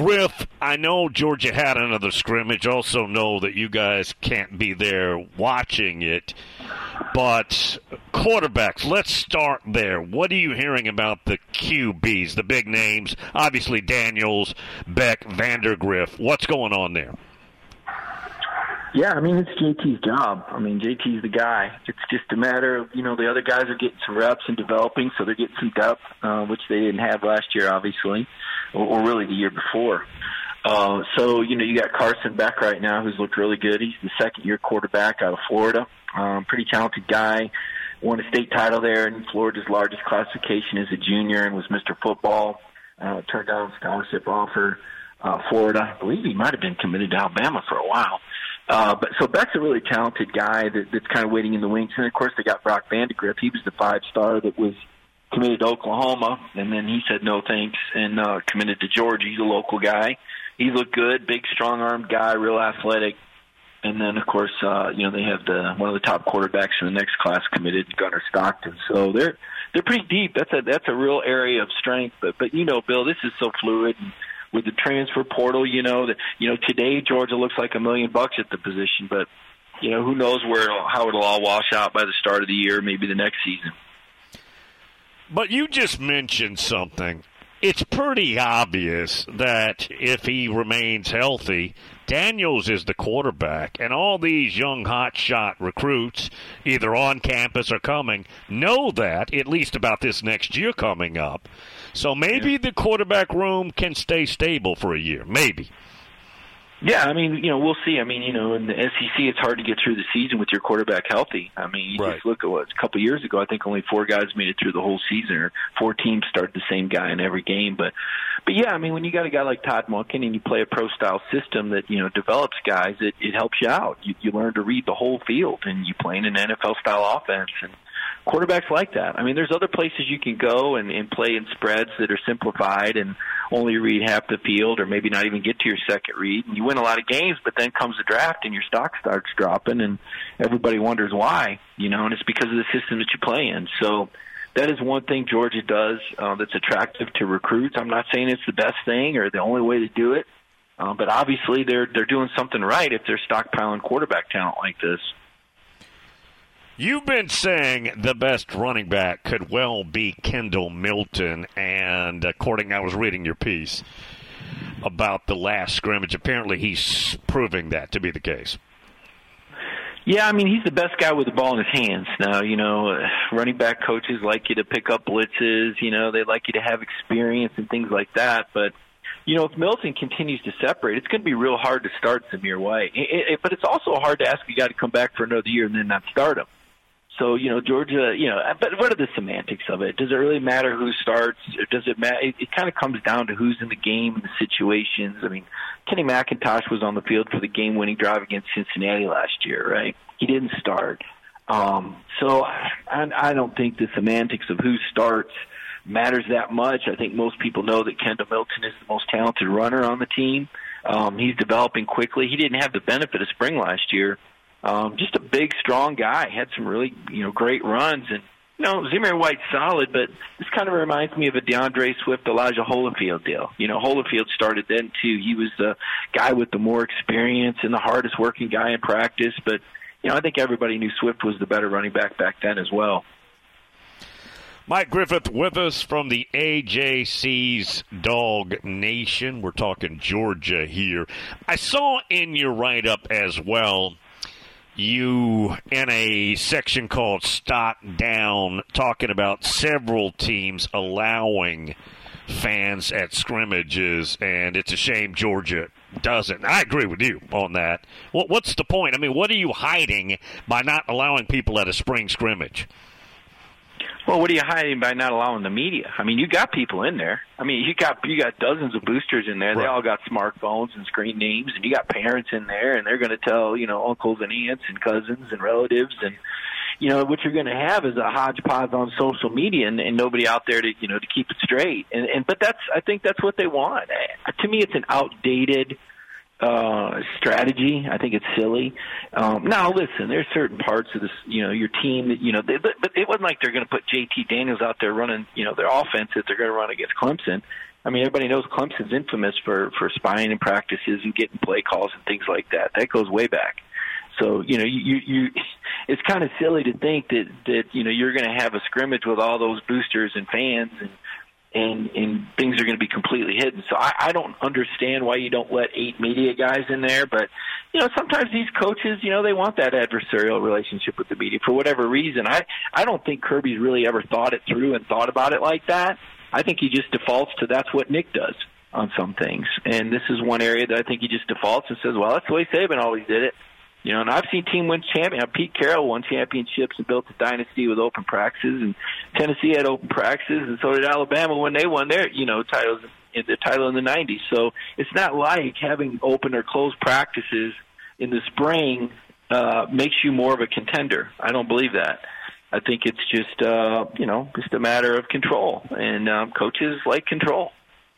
Griff, I know Georgia had another scrimmage. Also know that you guys can't be there watching it. But quarterbacks, let's start there. What are you hearing about the QBs, the big names? Obviously Daniels, Beck, Vandergriff. What's going on there? Yeah, I mean, it's JT's job. I mean, JT's the guy. It's just a matter of, the other guys are getting some reps and developing, so they're getting some depth, which they didn't have last year, obviously, or really the year before. So, you got Carson Beck right now, who's looked really good. He's the second-year quarterback out of Florida. Pretty talented guy. Won a state title there in Florida's largest classification as a junior and was Mr. Football. Turned down a scholarship offer. Florida. I believe he might have been committed to Alabama for a while. So Beck's a really talented guy that's kind of waiting in the wings. And, of course, they got Brock Vandegrift. He was the five-star that was committed to Oklahoma, and then he said no thanks and committed to Georgia. He's a local guy. He's looked good, big, strong-armed guy, real athletic. And then, of course, they have one of the top quarterbacks in the next class committed, Gunnar Stockton. So they're pretty deep. That's a real area of strength. But Bill, this is so fluid. And with the transfer portal, today Georgia looks like $1 million at the position, but who knows how it'll all wash out by the start of the year, maybe the next season. But you just mentioned something. It's pretty obvious that if he remains healthy, Daniels is the quarterback, and all these young hotshot recruits, either on campus or coming, know that, at least about this next year coming up. So maybe the quarterback room can stay stable for a year, maybe. Yeah, I mean, we'll see. I mean, in the SEC, it's hard to get through the season with your quarterback healthy. I mean, just look at a couple of years ago, I think only 4 guys made it through the whole season, or 4 teams start the same guy in every game. But yeah, I mean, when you got a guy like Todd Monken and you play a pro-style system that, develops guys, it helps you out. You learn to read the whole field, and you play in an NFL-style offense, and quarterbacks like that. I mean, there's other places you can go and play in spreads that are simplified and only read half the field or maybe not even get to your second read. And you win a lot of games, but then comes the draft and your stock starts dropping and everybody wonders why, and it's because of the system that you play in. So that is one thing Georgia does that's attractive to recruits. I'm not saying it's the best thing or the only way to do it, but obviously they're doing something right if they're stockpiling quarterback talent like this. You've been saying the best running back could well be Kendall Milton, and I was reading your piece about the last scrimmage. Apparently he's proving that to be the case. Yeah, I mean, he's the best guy with the ball in his hands. Now, running back coaches like you to pick up blitzes, they like you to have experience and things like that, but if Milton continues to separate, it's going to be real hard to start Zamir White. But it's also hard to ask a guy to come back for another year and then not start him. So, Georgia, but what are the semantics of it? Does it really matter who starts? Or does it matter? It kind of comes down to who's in the game and the situations. I mean, Kenny McIntosh was on the field for the game-winning drive against Cincinnati last year, right? He didn't start. So I don't think the semantics of who starts matters that much. I think most people know that Kendall Milton is the most talented runner on the team. He's developing quickly. He didn't have the benefit of spring last year. Just a big, strong guy. Had some really, great runs. And, Zamir White's solid, but this kind of reminds me of a DeAndre Swift, Elijah Holyfield deal. Holyfield started then, too. He was the guy with the more experience and the hardest-working guy in practice. But, I think everybody knew Swift was the better running back then as well. Mike Griffith with us from the AJC's Dog Nation. We're talking Georgia here. I saw in your write-up as well, you in a section called Stock Down, talking about several teams allowing fans at scrimmages, and it's a shame Georgia doesn't. I agree with you on that. What's the point? I mean, what are you hiding by not allowing people at a spring scrimmage? Well, what are you hiding by not allowing the media? I mean, you got people in there. I mean, you got dozens of boosters in there. Right. They all got smartphones and screen names, and you got parents in there, and they're going to tell, uncles and aunts and cousins and relatives. And, what you're going to have is a hodgepodge on social media and nobody out there to keep it straight. But I think that's what they want. To me, it's an outdated strategy. I think it's silly. Now, listen, there's certain parts of this, your team that, but it wasn't like they're going to put JT Daniels out there running, their offense that they're going to run against Clemson. I mean, everybody knows Clemson's infamous for spying in practices and getting play calls and things like that. That goes way back. So, it's kind of silly to think that you're going to have a scrimmage with all those boosters and fans and things are going to be completely hidden. So I don't understand why you don't let 8 media guys in there. But, sometimes these coaches, they want that adversarial relationship with the media for whatever reason. I don't think Kirby's really ever thought it through and thought about it like that. I think he just defaults to that's what Nick does on some things. And this is one area that I think he just defaults and says, well, that's the way Saban always did it. And I've seen team win champion. Pete Carroll won championships and built a dynasty with open practices, and Tennessee had open practices, and so did Alabama when they won their titles, the title in the '90s. So it's not like having open or closed practices in the spring makes you more of a contender. I don't believe that. I think it's just just a matter of control, and coaches like control.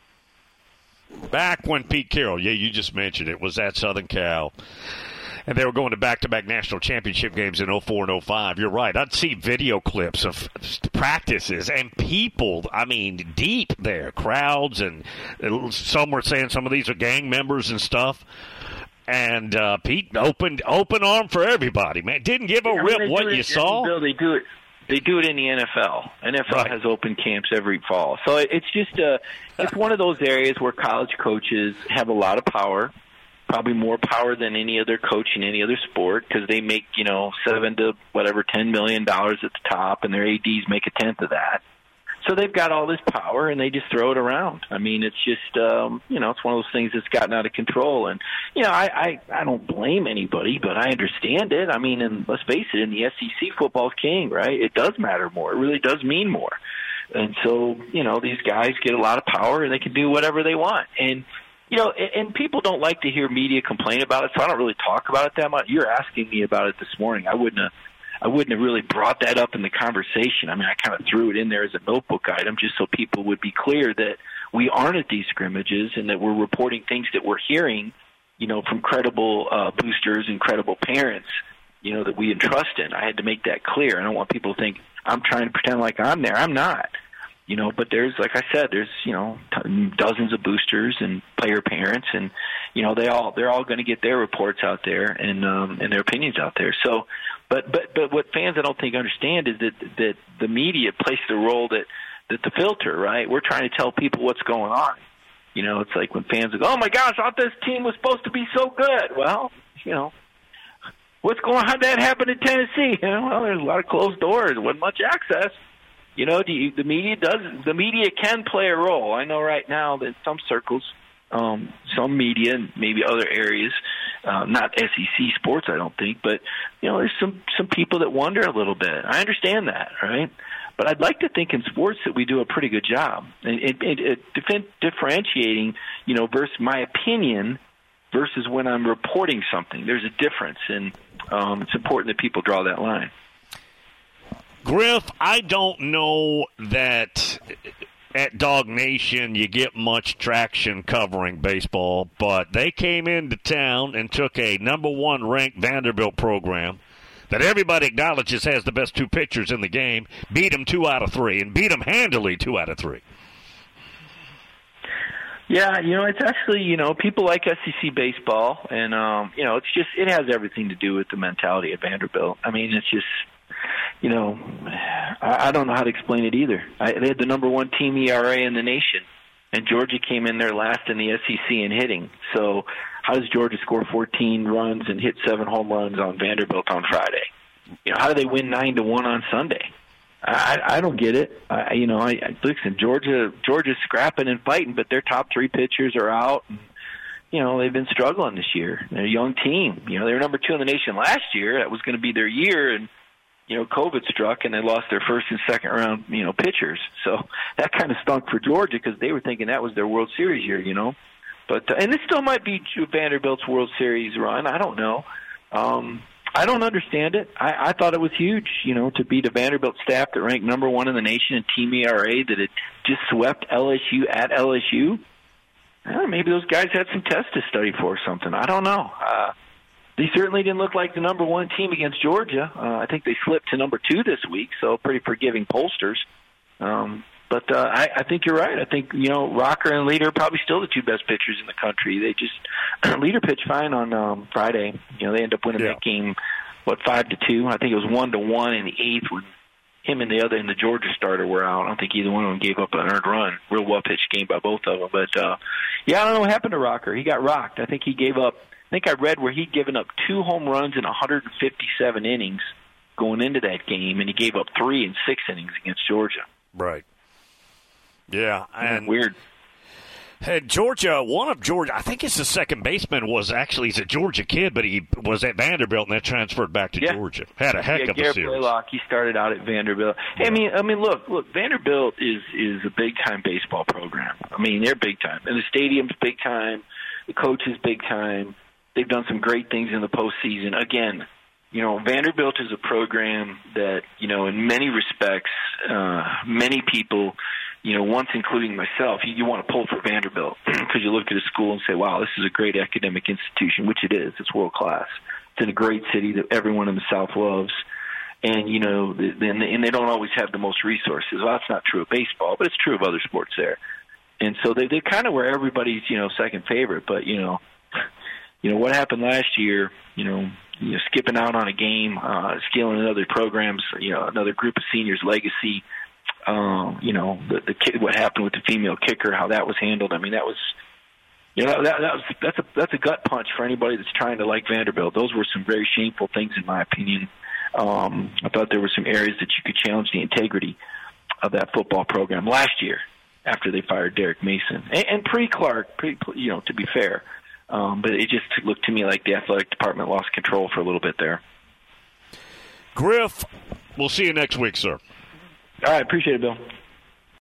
Back when Pete Carroll, you just mentioned it, was at Southern Cal. And they were going to back-to-back national championship games in 04 and 05. You're right. I'd see video clips of practices and people, deep there, crowds, and some were saying some of these are gang members and stuff. And Pete open arm for everybody, man. Didn't give a rip what you saw. Bill, they do it in the NFL. NFL has open camps every fall. So it's just it's one of those areas where college coaches have a lot of power. Probably more power than any other coach in any other sport because they make, $7 to $10 million at the top, and their ADs make 1/10 of that. So they've got all this power, and they just throw it around. It's just, it's one of those things that's gotten out of control. And, I don't blame anybody, but I understand it. And let's face it, in the SEC, football's king, right? It does matter more. It really does mean more. And so, these guys get a lot of power, and they can do whatever they want. And, and people don't like to hear media complain about it, so I don't really talk about it that much. You're asking me about it this morning. I wouldn't have really brought that up in the conversation. I kind of threw it in there as a notebook item just so people would be clear that we aren't at these scrimmages and that we're reporting things that we're hearing, from credible boosters and credible parents, that we entrust in. I had to make that clear. I don't want people to think I'm trying to pretend like I'm there. I'm not. But there's, like I said, there's, dozens of boosters and player parents, and, they're all going to get their reports out there and their opinions out there. So, but what fans I don't think understand is that the media plays the role that the filter, right? We're trying to tell people what's going on. It's like when fans go, oh my gosh, I thought this team was supposed to be so good. Well, what's going on? How'd that happen in Tennessee? Well, there's a lot of closed doors. There wasn't much access. The media can play a role. I know right now that some circles, some media, and maybe other areas, not SEC sports, I don't think, but there's some people that wonder a little bit. I understand that, right? But I'd like to think in sports that we do a pretty good job and differentiating, versus my opinion versus when I'm reporting something. There's a difference, and it's important that people draw that line. Griff, I don't know that at Dog Nation you get much traction covering baseball, but they came into town and took a number 1 ranked Vanderbilt program that everybody acknowledges has the best 2 pitchers in the game, beat them 2 out of 3, and beat them handily 2 out of 3. Yeah, it's actually, people like SEC baseball, and, it's just, it has everything to do with the mentality of Vanderbilt. It's just, I don't know how to explain it either. They had the number 1 team ERA in the nation, and Georgia came in there last in the SEC in hitting. So how does Georgia score 14 runs and hit 7 home runs on Vanderbilt on Friday? How do they win 9-1 on Sunday? I don't get it. Listen, Georgia's scrapping and fighting, but their top 3 pitchers are out. And, they've been struggling this year. They're a young team. They were number 2 in the nation last year. That was going to be their year, and COVID struck, and they lost their first and second round, pitchers. So that kind of stunk for Georgia because they were thinking that was their World Series year, But and this still might be Vanderbilt's World Series run. I don't know. I don't understand it. I thought it was huge, to beat a Vanderbilt staff that ranked number 1 in the nation in team ERA that had just swept LSU at LSU. maybe those guys had some tests to study for or something. I don't know. They certainly didn't look like the number one team against Georgia. I think they slipped to number 2 this week, so pretty forgiving pollsters. But I think you're right. I think, Rocker and Leader are probably still the 2 best pitchers in the country. They just Leader pitched fine on Friday. They ended up winning that game, 5-2. I think it was 1-1 in the 8th when him and the Georgia starter were out. I don't think either one of them gave up an earned run. Real well-pitched game by both of them. But, I don't know what happened to Rocker. He got rocked. I think he gave up – I think I read where he'd given up 2 home runs in 157 innings going into that game, and he gave up 3 in 6 innings against Georgia. Right. Yeah. And weird. Had one of Georgia, I think it's the second baseman he's a Georgia kid, but he was at Vanderbilt and then transferred back to Georgia. Had a heck of a Garrett series. Blaylock, he started out at Vanderbilt. Hey, I mean, look, Vanderbilt is a big-time baseball program. I mean, they're big-time. And the stadium's big-time. The coach is big-time. They've done some great things in the postseason. Again, Vanderbilt is a program that, in many respects, many people, once including myself, you want to pull for Vanderbilt because you look at a school and say, wow, this is a great academic institution, which it is. It's world class. It's in a great city that everyone in the South loves. And, and they don't always have the most resources. Well, that's not true of baseball, but it's true of other sports there. And so they're kind of where everybody's, second favorite. But, what happened last year, skipping out on a game, stealing another program's, another group of seniors' legacy, what happened with the female kicker, how that was handled. I mean, that was, that's a gut punch for anybody that's trying to like Vanderbilt. Those were some very shameful things, in my opinion. I thought there were some areas that you could challenge the integrity of that football program last year after they fired Derek Mason and pre-Clark, to be fair. But it just looked to me like the athletic department lost control for a little bit there. Griff, we'll see you next week, sir. All right, appreciate it, Bill.